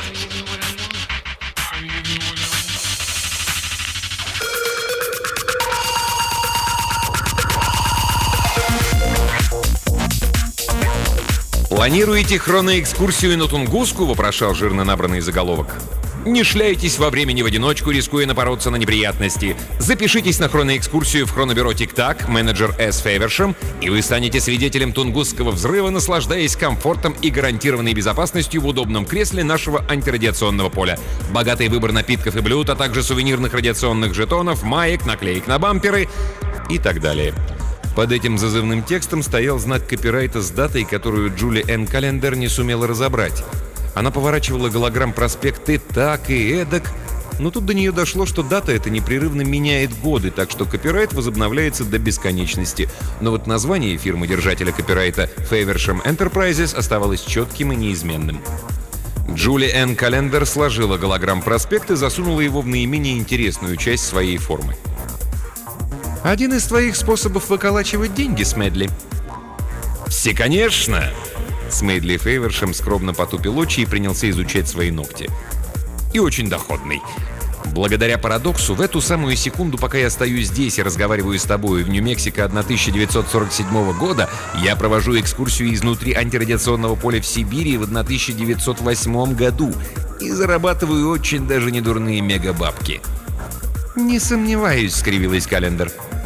«Планируете хроноэкскурсию на Тунгуску?» — вопрошал жирно набранный заголовок. «Не шляйтесь во времени в одиночку, рискуя напороться на неприятности. Запишитесь на хроноэкскурсию в хронобюро «Тик-Так», менеджер С. Фейвершем, и вы станете свидетелем Тунгусского взрыва, наслаждаясь комфортом и гарантированной безопасностью в удобном кресле нашего антирадиационного поля. Богатый выбор напитков и блюд, а также сувенирных радиационных жетонов, маек, наклеек на бамперы и так далее». Под этим зазывным текстом стоял знак копирайта с датой, которую Джули Энн Календер не сумела разобрать. Она поворачивала голограмм-проспекты так и эдак, но тут до нее дошло, что дата эта непрерывно меняет годы, так что копирайт возобновляется до бесконечности. Но вот название фирмы-держателя копирайта Faversham Enterprises оставалось четким и неизменным. Джули Энн Календер сложила голограмм-проспект и засунула его в наименее интересную часть своей формы. «Один из твоих способов выколачивать деньги, Смедли?» «Все, конечно!» Смедли Фейвершем скромно потупил очи и принялся изучать свои ногти. «И очень доходный. Благодаря парадоксу, в эту самую секунду, пока я стою здесь и разговариваю с тобой в Нью-Мексико тысяча девятьсот сорок седьмого года, я провожу экскурсию изнутри антирадиационного поля в Сибири в тысяча девятьсот восьмом году и зарабатываю очень даже недурные мегабабки». «Не сомневаюсь», — скривилась Календер.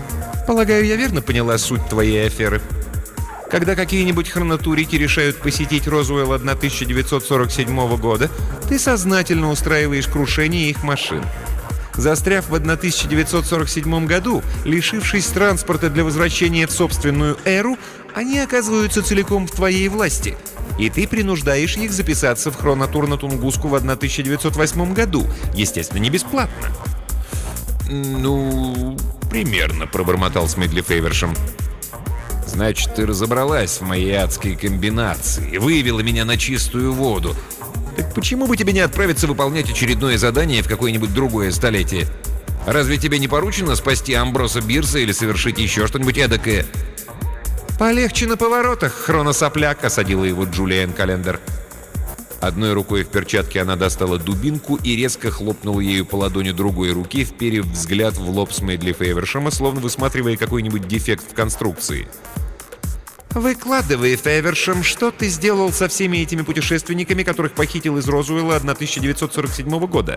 Полагаю, я верно поняла суть твоей аферы? Когда какие-нибудь хронотурики решают посетить Розуэлл тысяча девятьсот сорок седьмого года, ты сознательно устраиваешь крушение их машин. Застряв в тысяча девятьсот сорок седьмом году, лишившись транспорта для возвращения в собственную эру, они оказываются целиком в твоей власти. И ты принуждаешь их записаться в хронотур на Тунгуску в тысяча девятьсот восьмом году. Естественно, не бесплатно. «Ну, примерно», — пробормотал Смедли Фейвершем. «Значит, ты разобралась в моей адской комбинации и вывела меня на чистую воду. Так почему бы тебе не отправиться выполнять очередное задание в какое-нибудь другое столетие? Разве тебе не поручено спасти Амброса Бирса или совершить еще что-нибудь эдакое?» «Полегче на поворотах, хроносопляк», — осадила его Джулиан Календер. Одной рукой в перчатке она достала дубинку и резко хлопнула ею по ладони другой руки, вперев взгляд в лоб Смедли Фейвершема, словно высматривая какой-нибудь дефект в конструкции. «Выкладывай, Фейвершем, что ты сделал со всеми этими путешественниками, которых похитил из Розуэлла тысяча девятьсот сорок седьмого года?»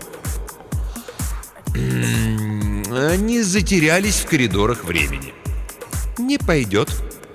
«Они затерялись в коридорах времени». «Не пойдет».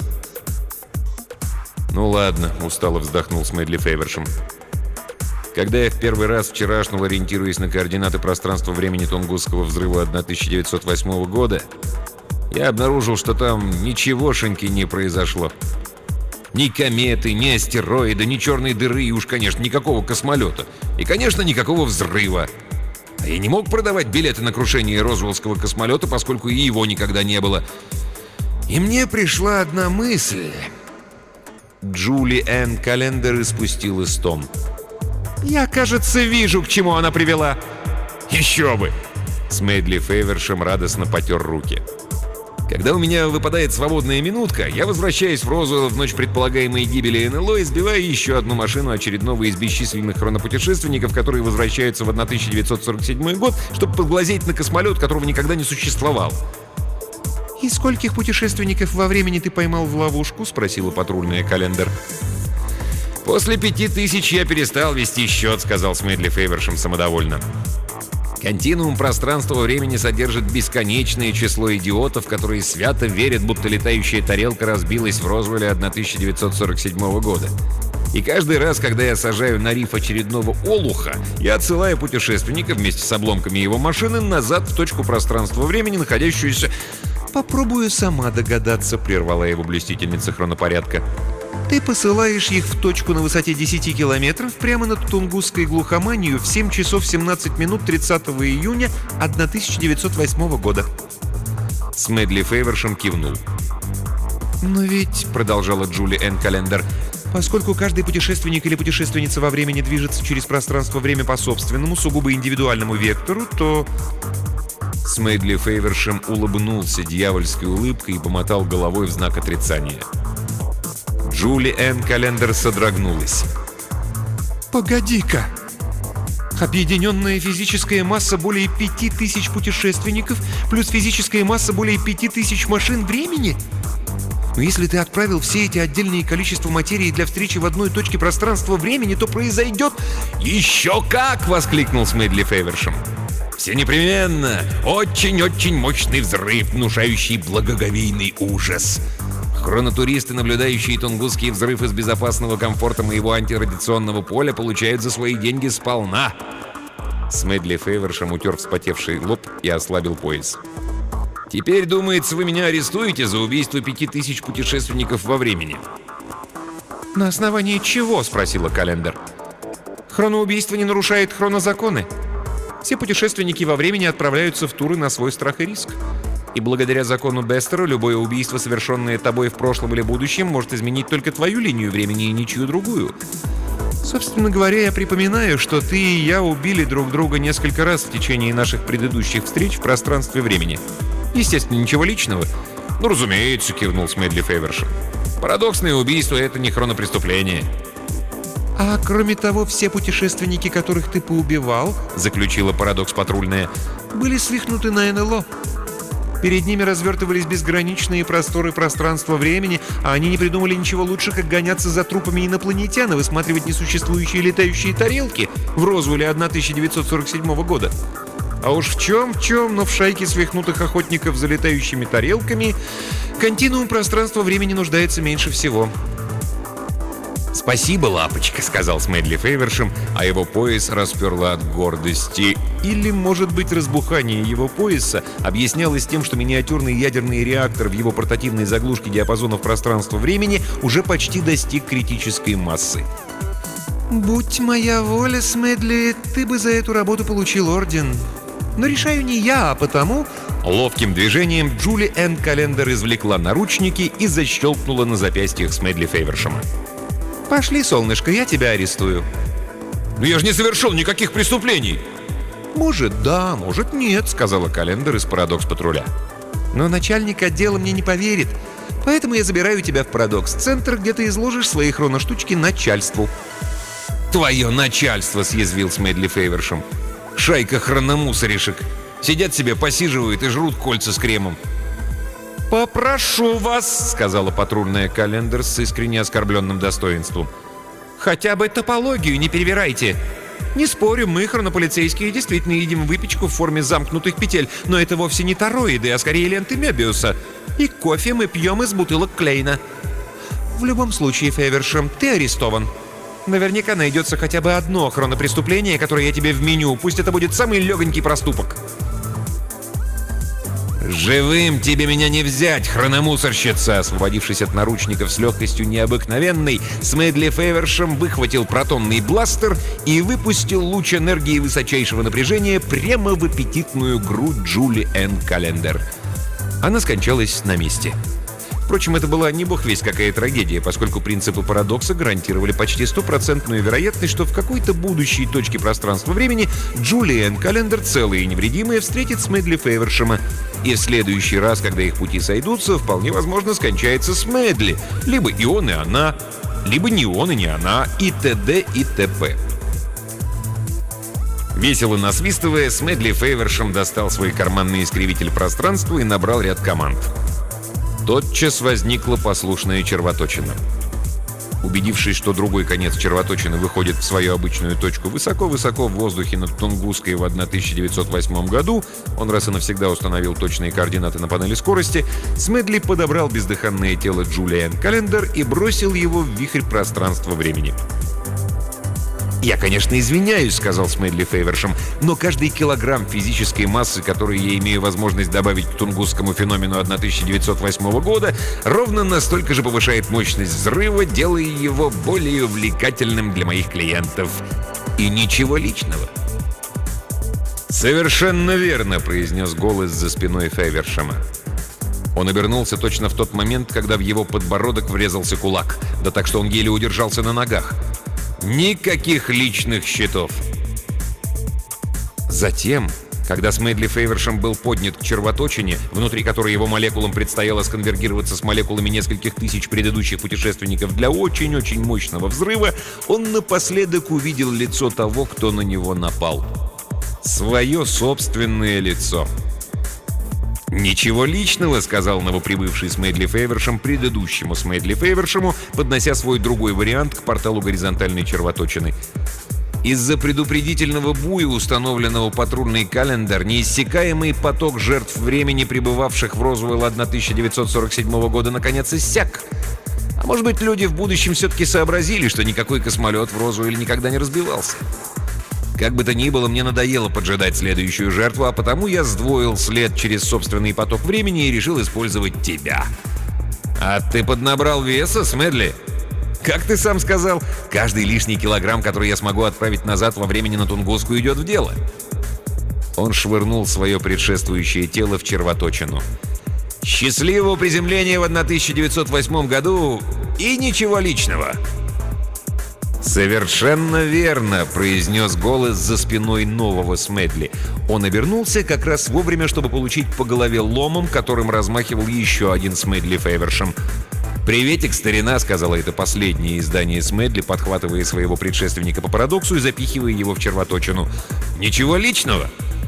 «Ну ладно», — устало вздохнул Смедли Фейвершем. «Когда я в первый раз вчера шнул, ориентируясь на координаты пространства-времени Тунгусского взрыва тысяча девятьсот восьмого года, я обнаружил, что там ничегошеньки не произошло. Ни кометы, ни астероида, ни черной дыры и уж, конечно, никакого космолета. И, конечно, никакого взрыва. А я не мог продавать билеты на крушение Розуэллского космолета, поскольку и его никогда не было. И мне пришла одна мысль». Джули Энн Календер испустила стон. «Я, кажется, вижу, к чему она привела». «Еще бы!» Смедли Фейвершем радостно потер руки. «Когда у меня выпадает свободная минутка, я возвращаюсь в Розуэлл в ночь предполагаемой гибели эн эл о и сбиваю еще одну машину очередного из бесчисленных хронопутешественников, которые возвращаются в тысяча девятьсот сорок седьмой год, чтобы подглазеть на космолет, которого никогда не существовал». «И скольких путешественников во времени ты поймал в ловушку?» — спросила патрульная Календер. «После пяти тысяч я перестал вести счет», — сказал Смедли Фейвершем самодовольно. «Континуум пространства-времени содержит бесконечное число идиотов, которые свято верят, будто летающая тарелка разбилась в Розуэлле тысяча девятьсот сорок седьмого года. И каждый раз, когда я сажаю на риф очередного олуха, я отсылаю путешественника вместе с обломками его машины назад в точку пространства-времени, находящуюся...» «Попробую сама догадаться», — прервала его блюстительница хронопорядка. «Ты посылаешь их в точку на высоте десяти километров прямо над Тунгусской глухоманью в семь часов семнадцать минут тридцатого июня тысяча девятьсот восьмого года». Смедли Фейвершем кивнул. «Но ведь», — продолжала Джули Энн Календер, «поскольку каждый путешественник или путешественница во времени движется через пространство-время по собственному, сугубо индивидуальному вектору, то...» Смедли Фейвершем улыбнулся дьявольской улыбкой и помотал головой в знак отрицания. Джули Энн Календер содрогнулась. «Погоди-ка! Объединенная физическая масса более пяти тысяч путешественников плюс физическая масса более пяти тысяч машин времени? Но если ты отправил все эти отдельные количества материи для встречи в одной точке пространства-времени, то произойдет...» «Еще как!» — воскликнул Смедли Фейвершем. «Все непременно! Очень-очень мощный взрыв, внушающий благоговейный ужас. Хронотуристы, наблюдающие Тунгусский взрыв из безопасного комфорта моего антирадиационного поля, получают за свои деньги сполна». Смедли Фейвершем утер вспотевший лоб и ослабил пояс. «Теперь, думается, вы меня арестуете за убийство пяти тысяч путешественников во времени». «На основании чего?» — спросила Календер. «Хроноубийство не нарушает хронозаконы. Все путешественники во времени отправляются в туры на свой страх и риск. И благодаря закону Бестера любое убийство, совершенное тобой в прошлом или будущем, может изменить только твою линию времени и ничью другую. Собственно говоря, я припоминаю, что ты и я убили друг друга несколько раз в течение наших предыдущих встреч в пространстве времени. Естественно, ничего личного». «Ну, разумеется», — кивнул Смедли Фейвершем. «Парадоксное убийство — это не хронопреступление». «А кроме того, все путешественники, которых ты поубивал, — заключила парадокс патрульная, — были свихнуты на эн эл о. Перед ними развертывались безграничные просторы пространства-времени, а они не придумали ничего лучше, как гоняться за трупами инопланетян и высматривать несуществующие летающие тарелки в Розуэлле тысяча девятьсот сорок седьмого года. А уж в чем, в чем, но в шайке свихнутых охотников за летающими тарелками континуум пространства-времени нуждается меньше всего. «Спасибо, лапочка», — сказал Смедли Фейвершем, а его пояс расперло от гордости. Или, может быть, разбухание его пояса объяснялось тем, что миниатюрный ядерный реактор в его портативной заглушке диапазонов пространства-времени уже почти достиг критической массы. «Будь моя воля, Смедли, ты бы за эту работу получил орден. Но решаю не я, а потому...» Ловким движением Джули Энн Календер извлекла наручники и защелкнула на запястьях Смедли Фейвершема. «Пошли, солнышко, я тебя арестую». «Но я же не совершил никаких преступлений!» «Может, да, может, нет», — сказала Календер из «Парадокс-патруля». «Но начальник отдела мне не поверит, поэтому я забираю тебя в Парадокс-центр, где ты изложишь свои хроноштучки начальству». «Твое начальство!» — съязвил Смедли Фейвершем. «Шайка хрономусоришек. Сидят себе, посиживают и жрут кольца с кремом». «Попрошу вас», — сказала патрульная Календер с искренне оскорбленным достоинством. «Хотя бы топологию не перевирайте. Не спорю, мы, хронополицейские, действительно едим выпечку в форме замкнутых петель, но это вовсе не тороиды, а скорее ленты Мебиуса. И кофе мы пьем из бутылок Клейна. В любом случае, Фейвершем, ты арестован. Наверняка найдется хотя бы одно хронопреступление, которое я тебе вменю. Пусть это будет самый легонький проступок». «Живым тебе меня не взять, хрономусорщица!» Освободившись от наручников с легкостью необыкновенной, Смедли Фейвершем выхватил протонный бластер и выпустил луч энергии высочайшего напряжения прямо в аппетитную грудь Джули Энн Календер. Она скончалась на месте. Впрочем, это была не бог весть какая трагедия, поскольку принципы парадокса гарантировали почти стопроцентную вероятность, что в какой-то будущей точке пространства-времени Джули Энн Календер, целая и невредимая, встретит Смедли Фейвершема. И в следующий раз, когда их пути сойдутся, вполне возможно скончается Смедли. Либо и он, и она, либо не он, и не она, и т.д. и т.п. Весело насвистывая, Смедли Фейвершем достал свой карманный искривитель пространства и набрал ряд команд. Тотчас возникла послушная червоточина. Убедившись, что другой конец червоточины выходит в свою обычную точку высоко-высоко в воздухе над Тунгуской в тысяча девятьсот восьмом году, он раз и навсегда установил точные координаты на панели скорости, Смедли подобрал бездыханное тело Джули Энн Календер и бросил его в вихрь пространства-времени. «Я, конечно, извиняюсь», — сказал Смедли Фейвершем, «но каждый килограмм физической массы, который я имею возможность добавить к тунгусскому феномену тысяча девятьсот восьмого года, ровно настолько же повышает мощность взрыва, делая его более увлекательным для моих клиентов. И ничего личного». «Совершенно верно», — произнес голос за спиной Фейвершема. Он обернулся точно в тот момент, когда в его подбородок врезался кулак, да так, что он еле удержался на ногах. Никаких личных счетов. Затем, когда Смедли Фейвершем был поднят к червоточине, внутри которой его молекулам предстояло сконвергироваться с молекулами нескольких тысяч предыдущих путешественников для очень-очень мощного взрыва, он напоследок увидел лицо того, кто на него напал. Свое собственное лицо. «Ничего личного», — сказал новоприбывший Смедли Фейвершем предыдущему Смедли Фейвершему, поднося свой другой вариант к порталу горизонтальной червоточины. Из-за предупредительного буя, установленного патрульной Календер, неиссякаемый поток жертв времени, пребывавших в Розуэлл тысяча девятьсот сорок седьмого года, наконец иссяк. А может быть, люди в будущем все-таки сообразили, что никакой космолет в Розуэлл никогда не разбивался. Как бы то ни было, мне надоело поджидать следующую жертву, а потому я сдвоил след через собственный поток времени и решил использовать тебя. А ты поднабрал веса, Смедли? Как ты сам сказал, каждый лишний килограмм, который я смогу отправить назад во времени на Тунгуску, идет в дело. Он швырнул свое предшествующее тело в червоточину. Счастливого приземления в тысяча девятьсот восьмом году и ничего личного. «Совершенно верно», — произнес голос за спиной нового Смедли. Он обернулся как раз вовремя, чтобы получить по голове ломом, которым размахивал еще один Смедли Фейвершем. «Приветик, старина», — сказала это последнее издание Смедли, подхватывая своего предшественника по парадоксу и запихивая его в червоточину. «Ничего личного?»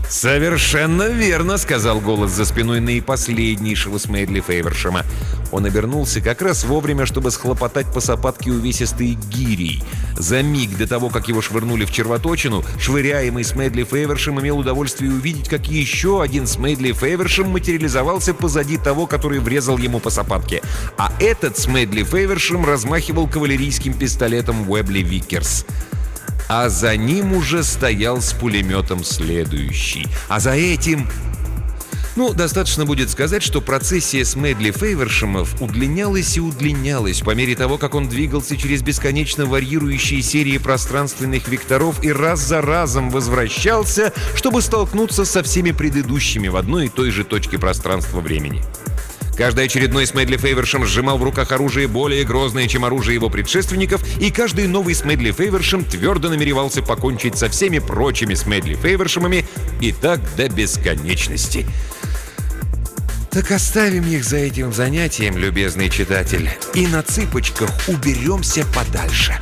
«Совершенно верно», — сказал голос за спиной наипоследнейшего Смедли Фейвершема. Он обернулся как раз вовремя, чтобы схлопотать по сапатке увесистой гирей. За миг до того, как его швырнули в червоточину, швыряемый Смедли Фейвершем имел удовольствие увидеть, как еще один Смедли Фейвершем материализовался позади того, который врезал ему по сапатке. А этот Смедли Фейвершем размахивал кавалерийским пистолетом Уэбли Виккерс. А за ним уже стоял с пулеметом следующий. А за этим... Ну, достаточно будет сказать, что процессия Смедли Фейвершемов удлинялась и удлинялась по мере того, как он двигался через бесконечно варьирующие серии пространственных векторов и раз за разом возвращался, чтобы столкнуться со всеми предыдущими в одной и той же точке пространства-времени. Каждый очередной Смедли Фейвершем сжимал в руках оружие более грозное, чем оружие его предшественников, и каждый новый Смедли Фейвершем твердо намеревался покончить со всеми прочими Смедли Фейвершемами, и так до бесконечности. Так оставим их за этим занятием, любезный читатель, и на цыпочках уберемся подальше.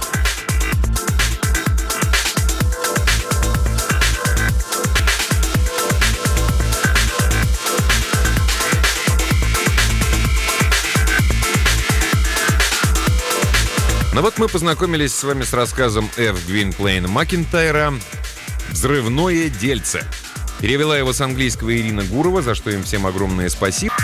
Ну вот мы познакомились с вами с рассказом Ф. Гвинплейна Макинтайра «Взрывное дельце». Перевела его с английского Ирина Гурова, за что им всем огромное спасибо.